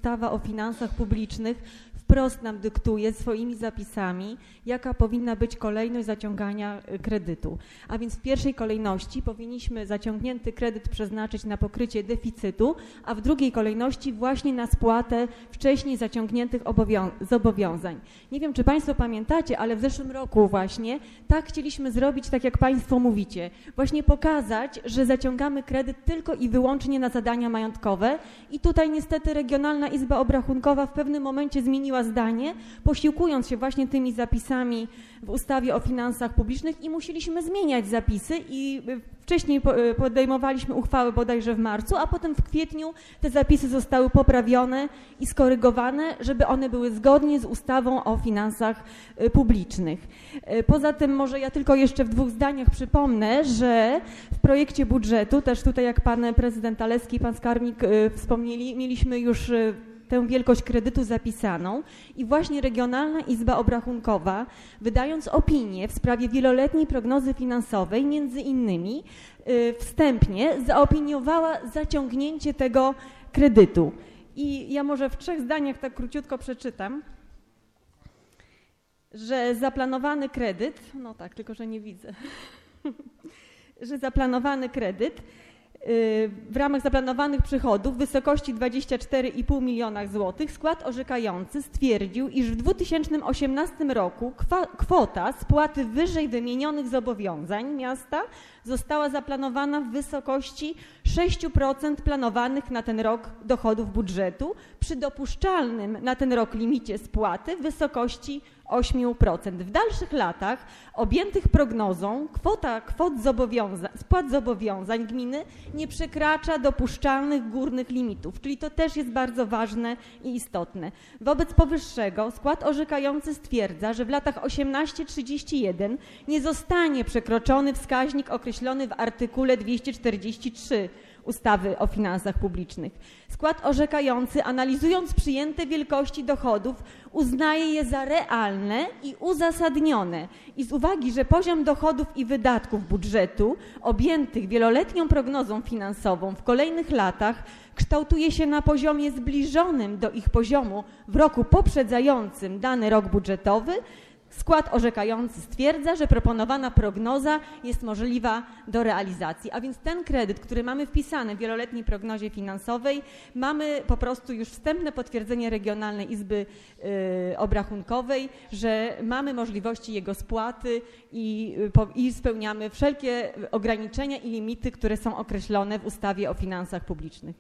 ustawa o finansach publicznych wprost nam dyktuje swoimi zapisami, jaka powinna być kolejność zaciągania kredytu. A więc w pierwszej kolejności powinniśmy zaciągnięty kredyt przeznaczyć na pokrycie deficytu, a w drugiej kolejności właśnie na spłatę wcześniej zaciągniętych zobowiązań. Nie wiem, czy Państwo pamiętacie, ale w zeszłym roku właśnie tak chcieliśmy zrobić, tak jak Państwo mówicie. Właśnie pokazać, że zaciągamy kredyt tylko i wyłącznie na zadania majątkowe i tutaj niestety Regionalna Izba Obrachunkowa w pewnym momencie zmieniła zdanie, posiłkując się właśnie tymi zapisami w ustawie o finansach publicznych i musieliśmy zmieniać zapisy i wcześniej podejmowaliśmy uchwałę bodajże w marcu, a potem w kwietniu te zapisy zostały poprawione i skorygowane, żeby one były zgodnie z ustawą o finansach publicznych. Poza tym może ja tylko jeszcze w 2 zdaniach przypomnę, że w projekcie budżetu, też tutaj jak pan prezydent Alewski i pan skarbnik wspomnieli, mieliśmy już tę wielkość kredytu zapisaną i właśnie Regionalna Izba Obrachunkowa, wydając opinię w sprawie wieloletniej prognozy finansowej, między innymi wstępnie zaopiniowała zaciągnięcie tego kredytu. I ja może w 3 zdaniach tak króciutko przeczytam, że zaplanowany kredyt, no tak, tylko że nie widzę, że zaplanowany kredyt w ramach zaplanowanych przychodów w wysokości 24,5 miliona złotych skład orzekający stwierdził, iż w 2018 roku kwota spłaty wyżej wymienionych zobowiązań miasta została zaplanowana w wysokości 6% planowanych na ten rok dochodów budżetu przy dopuszczalnym na ten rok limicie spłaty w wysokości 8%. W dalszych latach objętych prognozą kwota spłat zobowiązań gminy nie przekracza dopuszczalnych górnych limitów, czyli to też jest bardzo ważne i istotne. Wobec powyższego skład orzekający stwierdza, że w latach 18-31 nie zostanie przekroczony wskaźnik określony w artykule 243 ustawy o finansach publicznych. Skład orzekający, analizując przyjęte wielkości dochodów, uznaje je za realne i uzasadnione i z uwagi, że poziom dochodów i wydatków budżetu objętych wieloletnią prognozą finansową w kolejnych latach kształtuje się na poziomie zbliżonym do ich poziomu w roku poprzedzającym dany rok budżetowy, skład orzekający stwierdza, że proponowana prognoza jest możliwa do realizacji. A więc ten kredyt, który mamy wpisany w wieloletniej prognozie finansowej, mamy po prostu już wstępne potwierdzenie Regionalnej Izby Obrachunkowej, że mamy możliwości jego spłaty i spełniamy wszelkie ograniczenia i limity, które są określone w ustawie o finansach publicznych.